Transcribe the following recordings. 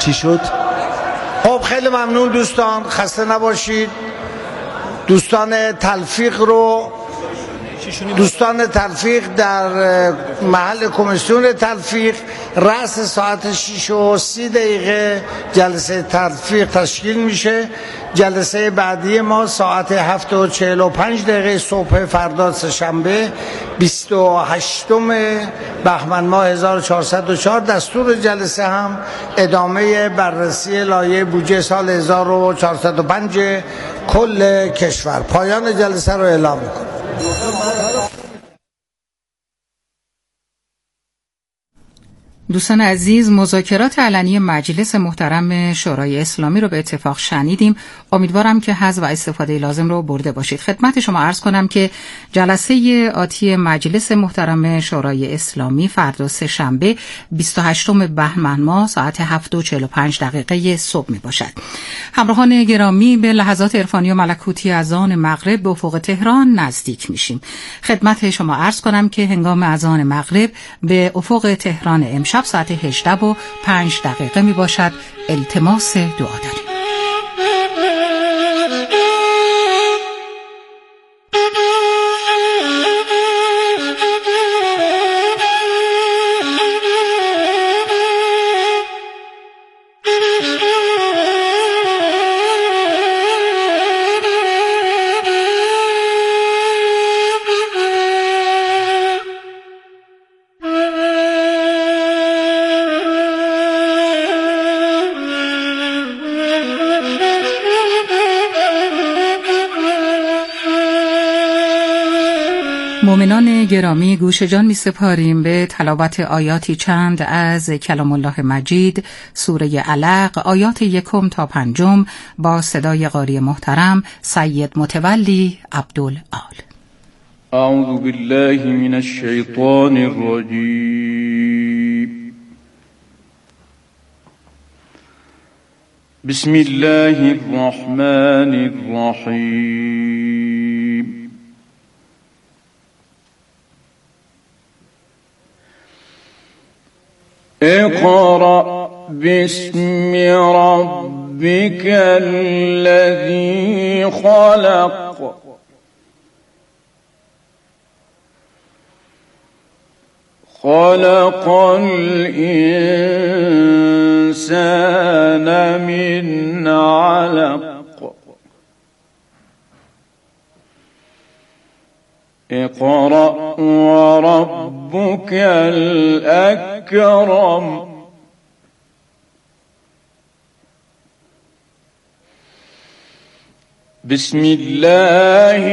چی شد؟ خب خیلی ممنون دوستان، خسته نباشید. دوستان تلفیق در محل کمیسیون تلفیق رأس ساعت 6:30 جلسه تلفیق تشکیل میشه. جلسه بعدی ما ساعت 7:45 صبح فردا سه‌شنبه 28 بهمن ماه 1404. دستور جلسه هم ادامه بررسی لایحه بودجه سال 1405 کل کشور. پایان جلسه رو اعلام می‌کنم. دوستان عزیز، مذاکرات علنی مجلس محترم شورای اسلامی رو به اتفاق شنیدیم. امیدوارم که حظ و استفاده لازم رو برده باشید. خدمت شما عرض کنم که جلسه آتی مجلس محترم شورای اسلامی فردا سه‌شنبه 28 بهمن ماه ساعت 7:45 صبح می باشد. همراهان گرامی، به لحظات عرفانی و ملکوتی اذان مغرب به افق تهران نزدیک میشیم. خدمت شما عرض کنم که هنگام اذان مغرب به افق تهران امشب ساعت 18:05 می باشد. التماس دعا داریم. مؤمنان گرامی، گوش جان می سپاریم به تلاوت آیاتی چند از کلام الله مجید، سوره علق، آیات 1 تا 5 با صدای قاری محترم سید متولی عبدالآل. اعوذ بالله من الشیطان الرجیم. بسم الله الرحمن الرحیم. اقرأ باسم ربك الذي خلق خلق الإنسان من علق اقرأ وربك الأكرم بسم الله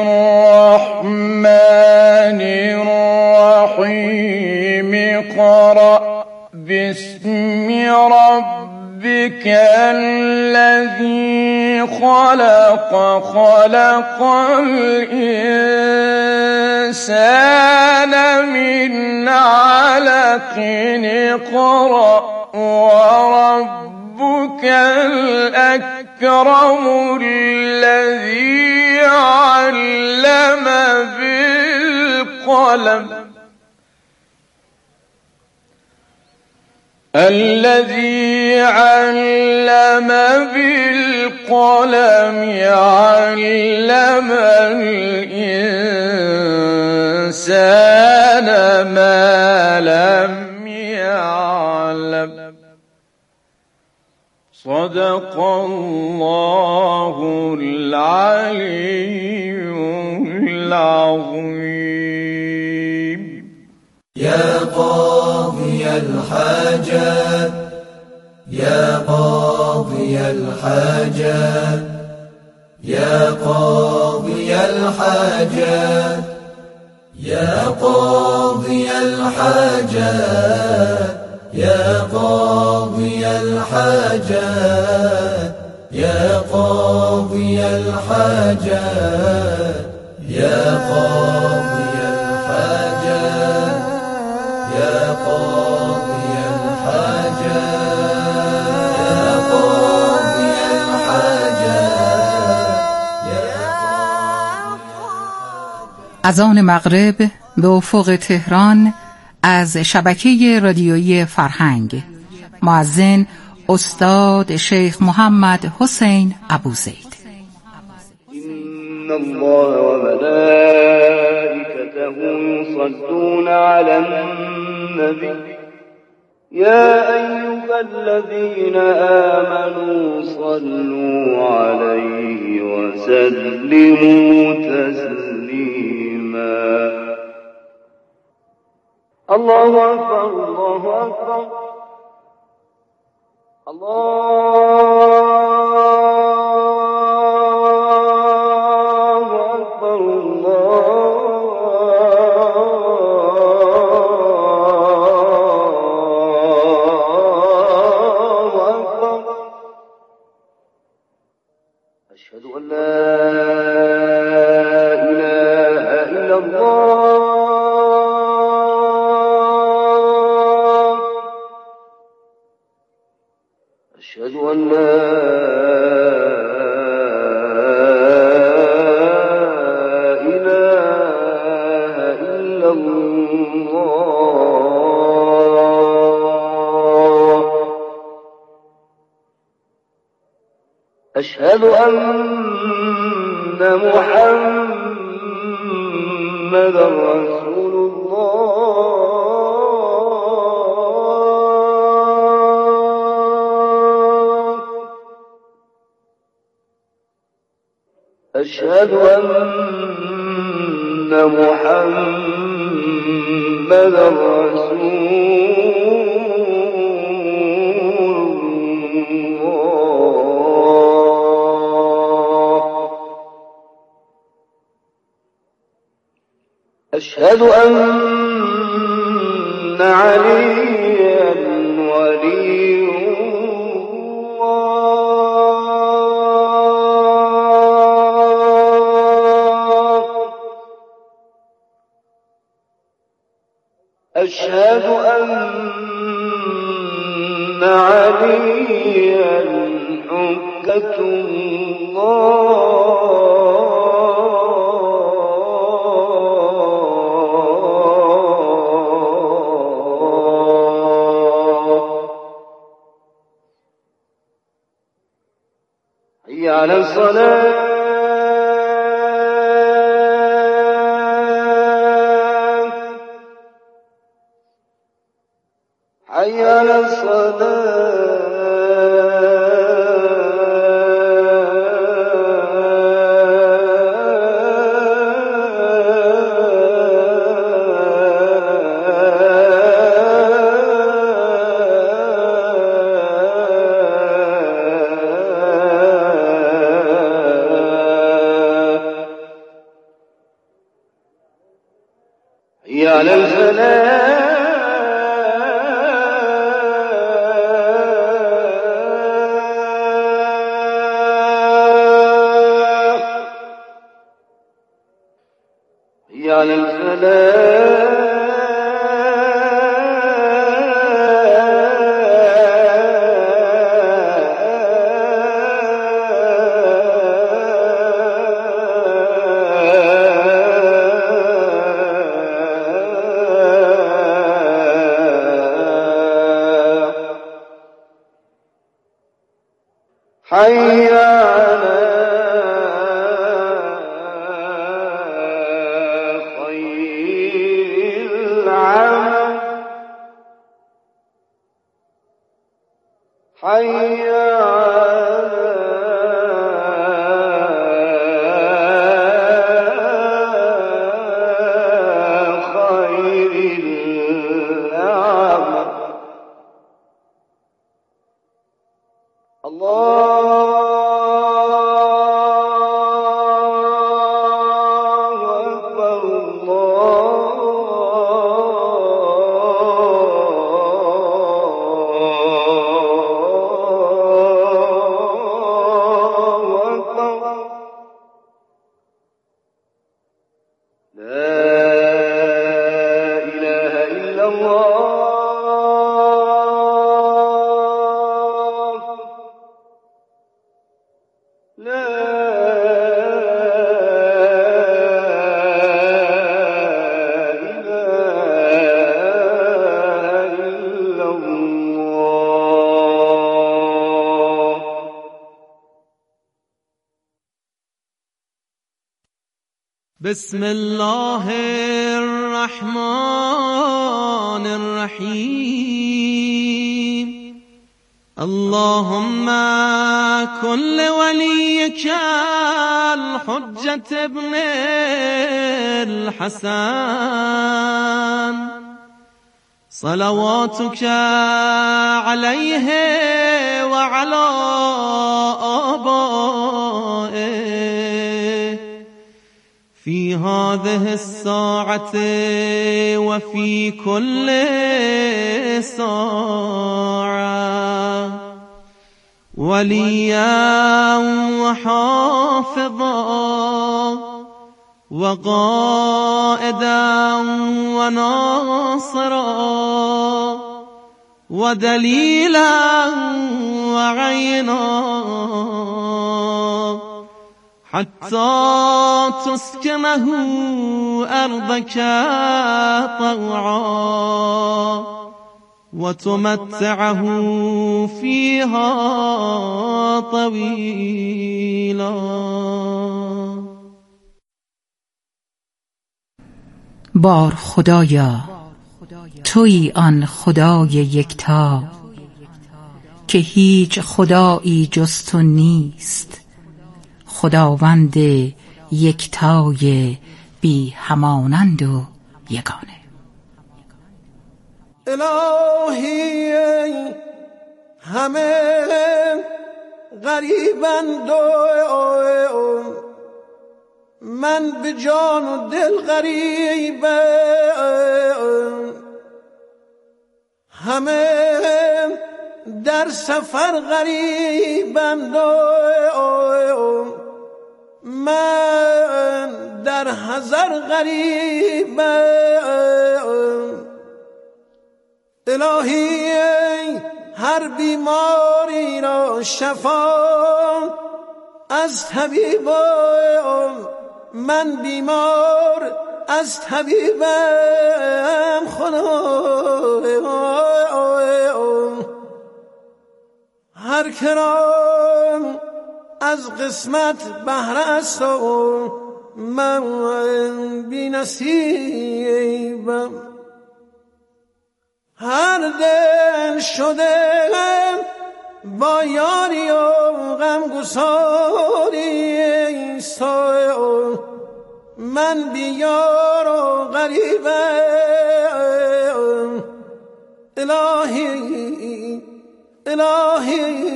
الرحمن الرحيم. اقرأ باسم ربك الذي خلق خلق الإنسان من علق اقرأ وربك الأكرم الذي علم بالقلم علم بالقلم علم الإنسان ما لم يعلم. صدق الله العلي العظيم. يا قاضي الحاجات يا قاضي الحاجات يا قاضي الحاجات يا قاضي الحاجات يا قاضي الحاجات يا قاضي الحاجات يا قاضي الحاجات يا قاضي الحاجات يا قاضي الحاجات. اذان مغرب به افق تهران از شبکه رادیویی فرهنگ. مؤذن استاد شیخ محمد حسین ابوزید. إن الله وملائكته يصلون على النبي يا أيها الذين آمنوا صلوا عليه وسلموا تسليما. الله أكبر الله أكبر أشهد أن لا إله إلا الله. أشهد أن لا إله إلا الله. أشهد أن محمدا رسول الله. أشهد أن محمدا رسول أشهد أن عليا ولي الله. أشهد أن عليا حجة الله. حي على الصلاة. حي على حي على الفلاح. حي على الفلاح. حي على خير العمل. حي على خير العمل. الله أكبر الله أكبر. لا إله إلا الله. بسم الله الرحمن الرحیم اللهم کن لولیک الحجة ابن الحسن صلواتك عليه وعلى آبائه في هذه الساعة وفي كل ساعة وليا وحافظا وقائدا وناصرا ودليلا وعينا حتى تسكنه أرضك طوعا وتمتعه فيها طويلا. بار خدایا تویی آن خدای یکتا که هیچ خدایی جز تو نیست، خداوند یکتای بی همانند و یگانه. الهی همه غریبند و من به جان و دل غریبم، همه در سفر غریبند و من در حضر غریبم. الهی هر بیماری را شفا از طبیبم، من بیمار از طبیبم خدا. هر کرام از قسمت بهره است و من بی نصیبم. هر دل شده با یاری و غمگساری سایه، من بیار و غریبم. الهی الهی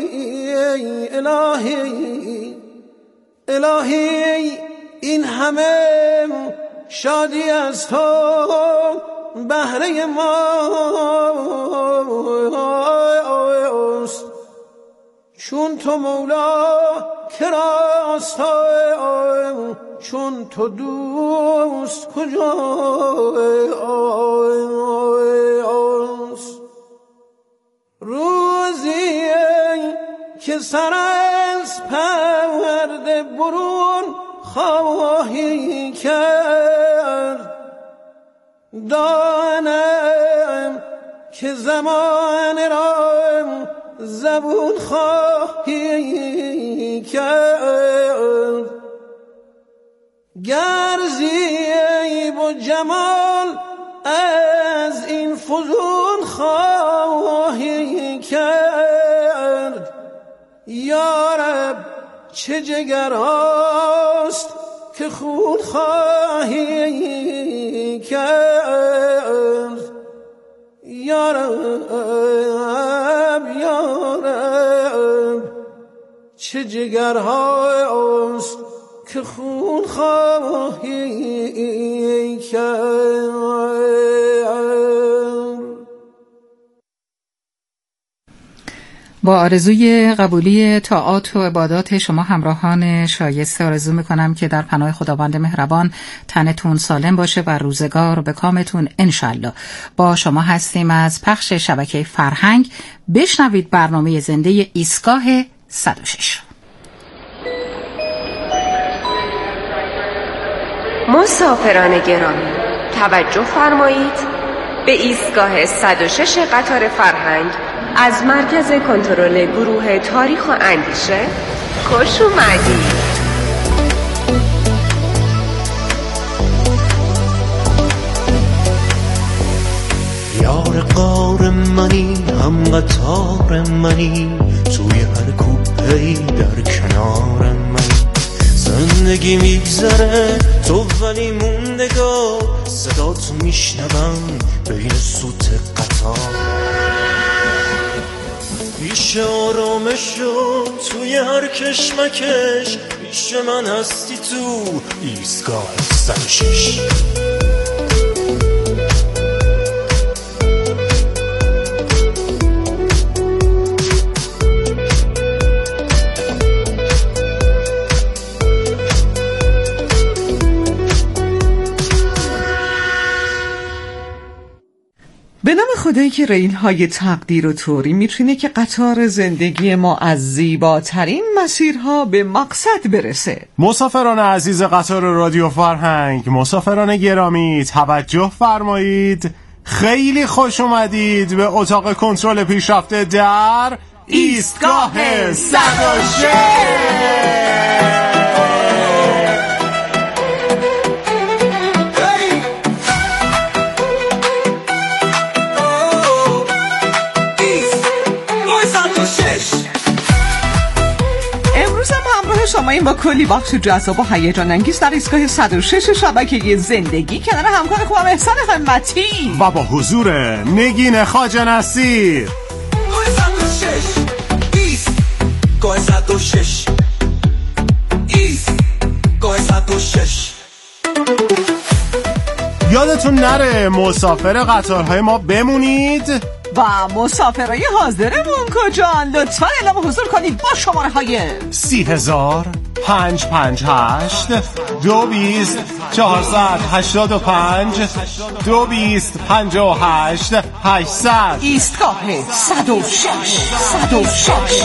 الهی الهی این همه شادی از تو بهره ماست، چون تو مولا کراست، چون تو دوست کجاست. روزی که سر از پرده برون خواهی کرد، دانم که زمان را زبون خواهی کرد. گر زیب و جمال از این فزون خواهی کرد، یا رب چه جگر هاست که خون خواهی کرد. یا رب یا رب چه جگر هاست که خون خواهی کرد. با آرزوی قبولی طاعات و عبادات شما همراهان شایسته آرزو میکنم که در پناه خداوند مهربان تنتون سالم باشه و روزگار به کامتون انشالله. با شما هستیم از پخش شبکه فرهنگ. بشنوید برنامه زنده ایستگاه 106. مسافران گرامی توجه فرمایید، به ایستگاه 106 قطار فرهنگ از مرکز کنترل گروه تاریخ و اندیشه خوش اومدید. غار منی، هم قطار منی، توی هر کوپه‌ای در کنار منی. زندگی میگذره تو ولی موندگار، صدا تو میشنوم بین سوت قطار. پیش آرامشو توی هر کشمکش، پیش من هستی تو ایستگاه 106. به نام خدایی که ریل‌های تقدیر و طوری میتونه که قطار زندگی ما از زیباترین مسیرها به مقصد برسه. مسافران عزیز قطار رادیو فرهنگ، مسافران گرامی توجه فرمایید. خیلی خوش اومدید به اتاق کنترل پیشرفته در ایستگاه 106. شما این با کلی بخش جذاب و هیجان انگیز در ایستگاه 106 شبکه زندگی کنار همکار خوبم احسان همتی و با حضور نگین خواجه نصیر. ایستگاه 106 ایستگاه 106. یادتون نره مسافر قطارهای ما بمونید و مسافرای حاضرمون کجان؟ لطفاً اعلام حضور کنید با شماره های 30,000 558 220 485 220 58 800. ایستگاه 106.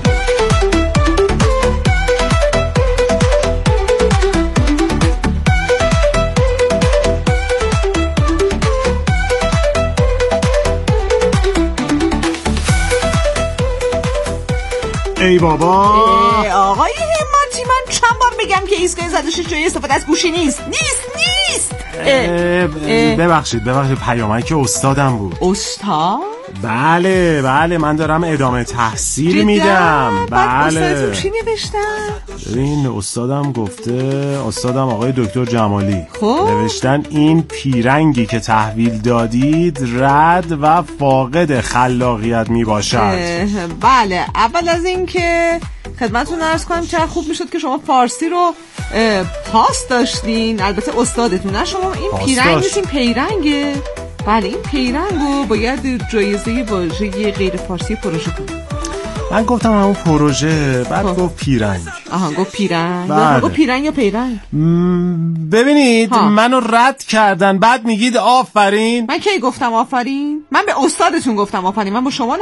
ای بابا آقای همتی، من چند بار بگم که ایستگاه 106 جای استفاده از گوشی نیست. ببخشید پیامک استادم بود. استاد؟ بله من دارم ادامه تحصیل میدم. بله. استادتون چی نوشتن؟ ببین استادم آقای دکتر جمالی خب؟ نوشتن این پیرنگی که تحویل دادید رد و فاقد خلاقیت میباشد. بله، اول از این که خدمتتون عرض کنم چقدر خوب میشد که شما فارسی رو پاس داشتین. البته استادتون نه شما. این پیرنگ نیست، این پیرنگه. بله این پیرنگو باید جایزه واژه غیر فارسی پروژه کنیم. من گفتم همون پروژه، بعد گفت پیرنگ. گفت پیرنگ. بله. گفت پیرنگ یا پیرنگ؟ ببینید منو رد کردن بعد میگید آفرین. من کی گفتم آفرین؟ من به استادتون گفتم آفرین. من با شما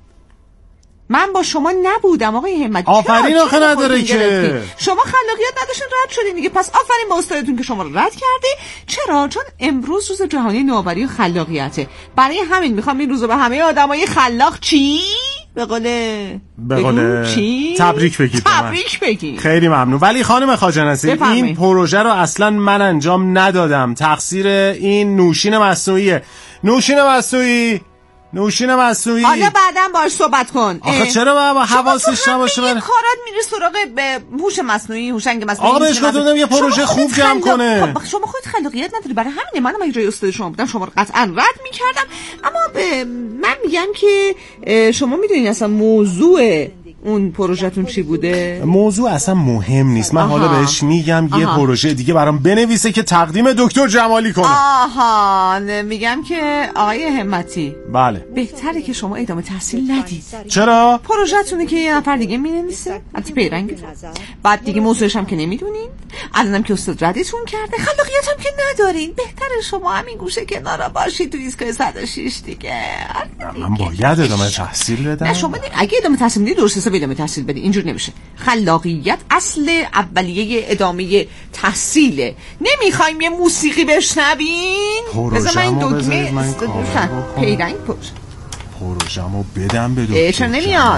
نبودم آقای همتی. آفرین آخه نداره که. شما خلاقیت نداشتین رد شدین دیگه. پس آفرین به استادتون که شما رو رد کرده. چرا؟ چون امروز روز جهانی نوآوری و خلاقیته. برای همین میخوام این روزو به همه آدمای خلاق به قول چی؟ تبریک بگید. خیلی ممنون. ولی خانم خواجه نصیر این پروژه رو اصلا من انجام ندادم. تقصیر این نوشین مصنوعیه. نوشین مصنوعی. حالا بعداً باهاش صحبت کن. آخه چرا بابا حواسش نباشه؟ من کارات میره سراغ هوش مصنوعی، هوشنگ مصنوعی. آقا بهش گفتم یه پروژه خوب جمع کنه. شما خودت خلاقیت نداری، برای همین منم اگه جای استاد شما بودم شما رو قطعاً رد می‌کردم. اما من میگم که شما میدونین اصلا موضوع اون پروژه‌تون چی بوده؟ موضوع اصلا مهم نیست. من حالا بهش میگم یه پروژه دیگه برام بنویسه که تقدیم دکتر جمالی کنه. میگم که آقای همتی، بله بهتره که شما ادامه تحصیل ندید. چرا؟ پروژه‌تونه که یه نفر دیگه مینویسه، البته پیرنگ. بعد دیگه موضوعش هم که نمیدونین، الانم که استاد ردتون کرده، خلاقیت هم که ندارین. بهتره شما همین گوشه کنارا باشید تو ایستگاه 106 دیگه. من باید ادامه تحصیل بدم. نه شما اگه ادامه تحصیل بدید درست حساب ادامه تحصیل بدید. اینجور نمیشه. خلاقیت اصل اولیه ادامه تحصیله. نمیخوایم یه موسیقی بشنوین؟ بذار من این دکمه پیرنگ پروژه‌مو بدم به دکتر چرا نمیاد؟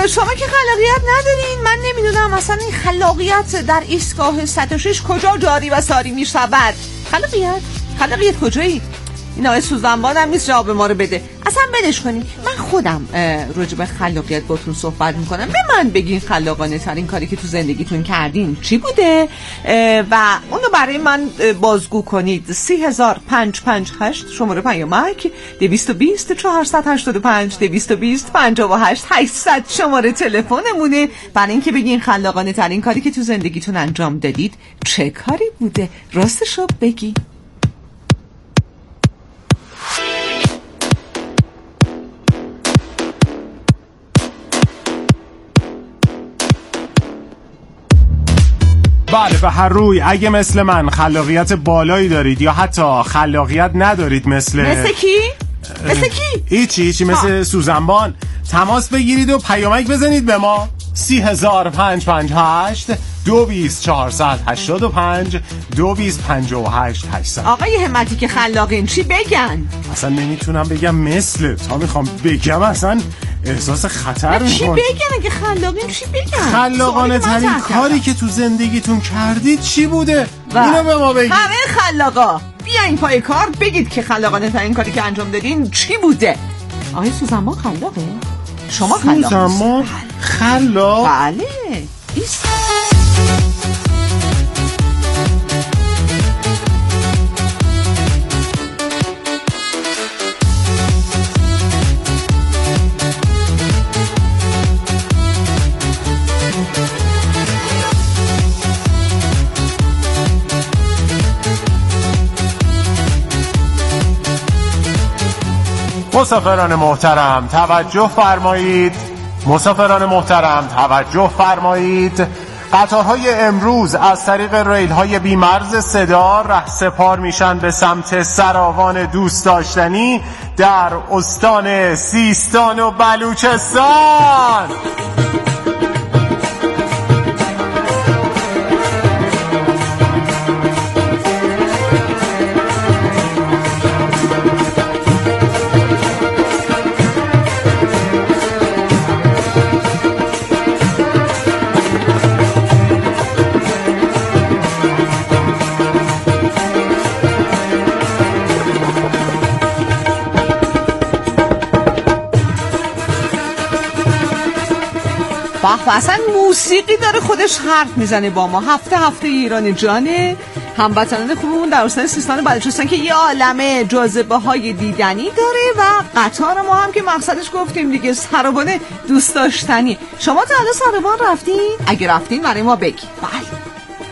شما که خلاقیت ندارین، من نمیدونم اصلا این خلاقیت در ایستگاه 106 کجا جاری و ساری میشود. خلاقیت کجایی؟ این آقای سوزنبان هم نیست جواب ما رو بده. اصلا بدش کنیم. من خودم راجع به خلاقیت باتون صحبت میکنم. به من بگین خلاقانه ترین کاری که تو زندگیتون کردین چی بوده و اونو برای من بازگو کنید. 30558 شماره پیامک، 220 485 220 58 800 شماره تلفنمونه برای اینکه بگین خلاقانه ترین کاری که تو زندگیتون انجام دادید چه کاری بوده. راستشو بگی. بله به هر روی اگه مثل من خلاقیت بالایی دارید یا حتی خلاقیت ندارید مثل کی؟ هیچی مثل سوزنبان تماس بگیرید و پیامک بزنید به ما 30558 220 485 220 58 800. آقای همتی که خلاقین چی بگن؟ اصلا نمیتونم بگم مثل تا میخوام بگم اصلا احساس خطر میکنم. چی بگن اگه خلاقین چی بگن؟ خلاقانه ترین کاری که تو زندگیتون کردید چی بوده؟ اینو به ما بگید. همه خلاقا بیاین پای کار بگید که خلاقانه ترین کاری که انجام دادین چی بوده. آقای سوزنبان خلاقه؟ شما خلاقه؟ سوزنبان خلاق؟ بله مسافران محترم توجه فرمایید. قطارهای امروز از طریق ریل‌های بی‌مرز صدا رهسپار میشن به سمت سراوان دوست داشتنی در استان سیستان و بلوچستان. اصلا موسیقی داره خودش حرف میزنه با ما. هفته ایران جانه هموطنان خوبمون در استان سیستان و بلوچستان که یه عالمه جاذبه های دیدنی داره و قطار ما هم که مقصدش گفتیم دیگه سراوان دوست داشتنی. شما تا حالا سراوان رفتین؟ اگه رفتین برای ما بگی. بله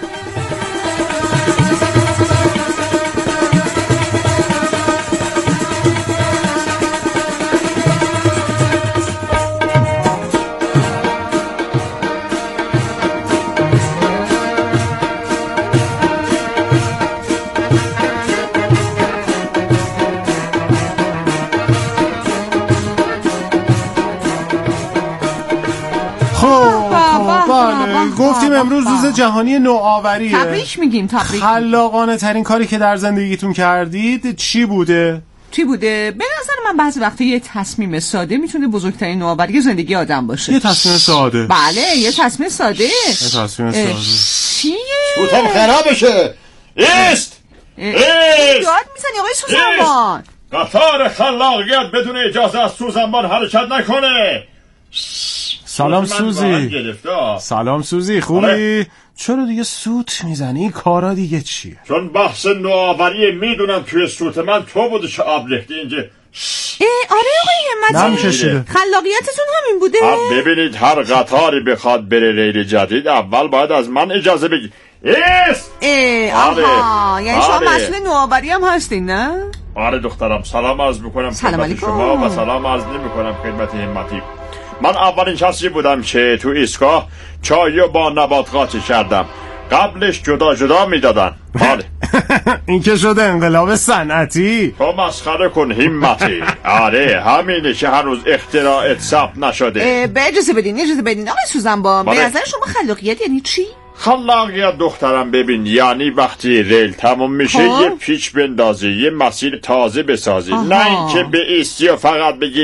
گفتیم امروز روز جهانی نوآوریه. تبریک میگیم. خلاقانه ترین کاری که در زندگیتون کردید چی بوده؟ به نظر من بعضی وقتا یه تصمیم ساده میتونه بزرگترین نوآوری زندگی آدم باشه. یه تصمیم ساده؟ بله یه تصمیم ساده. چیه؟ سوتم خرابشه. ایست یاد میزنی آقای سوزنبان. قطار خلاقیت بدون اجازه از سوزنبان حرکت نکنه. سلام سوزی خوبی؟ چرا دیگه سوت میزنی؟ کارا دیگه چیه؟ چون بحث نوآوری میدونم توی سوت من تو بوده چه آب ریختی اینجا. آره آقای همتی خلاقیتتون همین بوده؟ ببینید هر قطاری بخواد بره ریل جدید اول باید از من اجازه بگی. آها یعنی شما مسئول نوآوری هم هستین نه؟ آره دخترم سلام عرض میکنم خدمت شما و سلام عرض نمیکنم خدمت همتی. من اولین شخصی بودم که تو ایستگاه چای با نبات قاطی کردم. قبلش جدا میدادن. بله این که شده انقلاب صنعتی. تو مسخره کن همتی. آره همینه که هنوز اختراعت ثبت نشده. به اجازه بدین آقای سوزنبان. به نظر شما خلاقیت یعنی چی؟ خلاقیت دخترم ببین یعنی وقتی ریل تموم میشه یه پیچ بندازی یه مسیر تازه بسازی. نه اینکه به ایستی و فقط بگی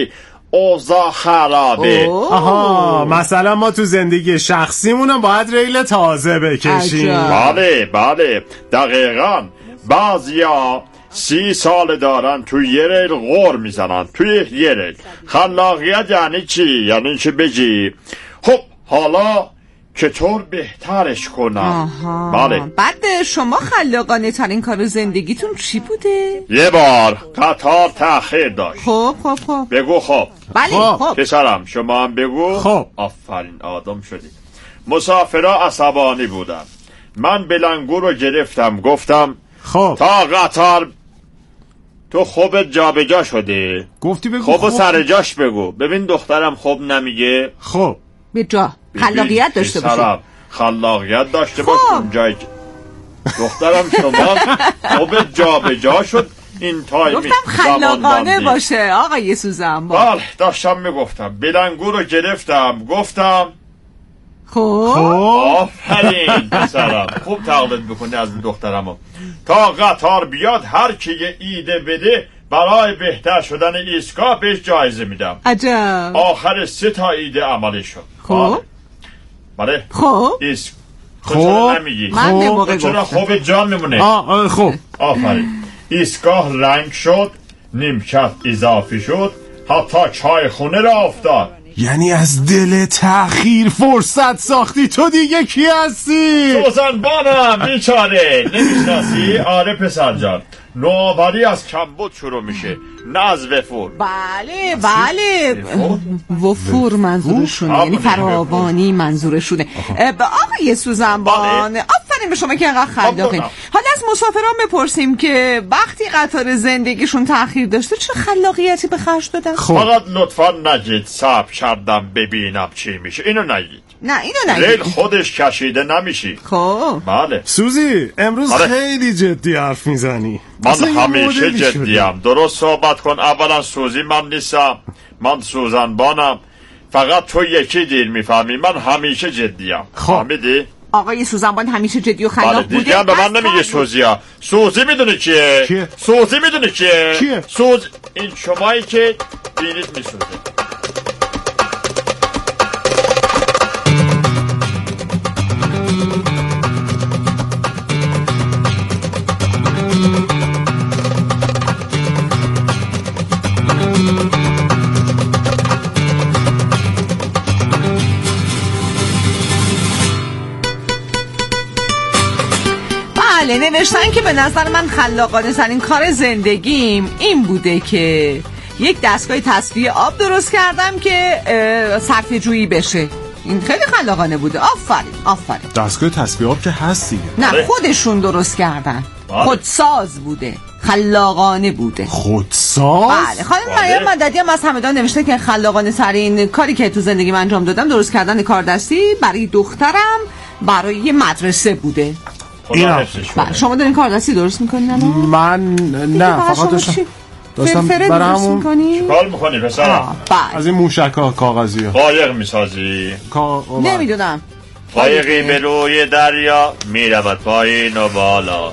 اوضاع خرابه. آها، مثلا ما تو زندگی شخصیمونم باید ریل تازه بکشیم. بله دقیقاً. بعضیا 30 سال دارن توی یه ریل غور میزنن، توی یه ریل. خلاقیت یعنی چی؟ یعنی چی بگی خب حالا چطور بهترش کنم. بله. بعد شما خلاقانه ترین کار زندگیتون چی بوده؟ یه بار قطار تأخیر داشت. خب بگو. خب بله. خب پسرم شما هم بگو. خب آفرین آدم شدی. مسافرها عصبانی بودن. من بلنگو رو گرفتم، گفتم خب تا قطار تو خوبت جا به جا شده. گفتی بگو. خوب سر جاش بگو. ببین دخترم خوب نمیگه. خب به جا خلاقیت داشته باشه. خلاقیت داشته باشه. اونجایی دخترم شما خوبت جا به جا شد. این تایمی گفتم خلاقانه باشه آقای سوزنبان. بله داشتم میگفتم. بلنگو رو گرفتم، گفتم خب آفرین پسرم. خوب تقلید بکنی از دخترمو. تا قطار بیاد هر کی یه ایده بده برای بهتر شدن ایستگاه بهش جایزه میدم. عجب. آخر 3 تا ایده عملی شد. خب بله خب تو چرا نمیگی؟ من به موقع چرا خوب جان میمونه. خب آفرین. ایستگاه رنگ شد، نیمکت اضافی شد، حتی چای خونه را افتاد. یعنی از دل تأخیر فرصت ساختی. تو دیگه کی هستی؟ سوزنبانم بیچاره. نمیشناسی؟ آره پسر جان. نوآوری از کمبود شروع میشه، نه از وفور. بله وفور منظورشونه، یعنی فراوانی منظورشونه. آقای سوزنبان آفرین به شما که اینقدر خلاقین. حالا از مسافران بپرسیم که وقتی قطار زندگیشون تأخیر داشته چه خلاقیتی به خرج دادن؟ فقط لطفا نگید صبر کردم ببینم چی میشه. اینو نگید. نه اینو نگید. ریل خودش کشیده نمیشی. خب بله. سوزی امروز خیلی جدی حرف میزنی. من همیشه جدیم. درست صحبت کن. اولا سوزی من نیستم، من سوزنبانم. فقط تو یکی دیر میفهمی. من همیشه جدیم. فهمیدی؟ آقای سوزنبان همیشه جدی و خلاق بوده. دیگه به من نمیگه سوزی ها. سوزی میدونی کیه؟ سوزی میدونی کیه؟ این شمایی که بینید میسوزه. نوشتن که به نظر من خلاقانه ترین کار زندگیم این بوده که یک دستگاه تصفیه آب درست کردم که صرفه جویی بشه. این خیلی خلاقانه بوده. آفرین. دستگاه تصفیه آب که هست دیگه. نه خودشون درست کردن. خودساز بوده، خلاقانه بوده. خودساز؟ بله. خانم مریم مددی هم از همدان نوشته که خلاقانه ترین کاری که تو زندگیم انجام دادم درست کردن کاردستی برای دخترم برای مدرسه بوده. شما دارین کاردستی درست میکنین الان؟ من نه فقط داشتم برامون چیکار میکنی پسرم؟ از این موشک‌ها کاغذی ها قایق میسازی؟ نمیدونم. قایقی به روی دریا میرود پایین و بالا.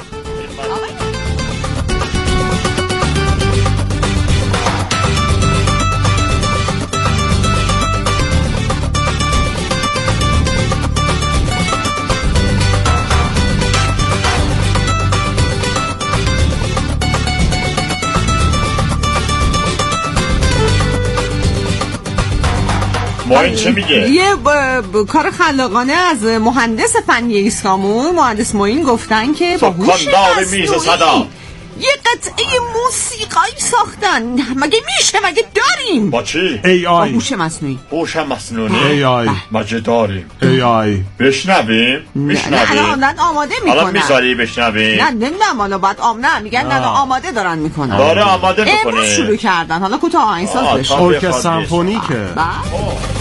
چه میگه؟ یه کار خلاقانه از مهندس فنی ایستامون مهندس معین گفتن که با هوش مصنوعی یه قطعه موسیقایی ساختن. مگه میشه؟ مگه داریم؟ با چی؟ با هوش مصنوعی. هوش مصنوعی مگه داریم؟ بشنویم؟ نه آماده میکنن. الان میذاری بشنویم؟ نه نمیدونم حالا باید میگن نه آماده دارن میکنن. داره آماده میکنه. امروز شروع کردن. حالا کوتاه آهنگساز بشه. ارکستر سمفونیکه.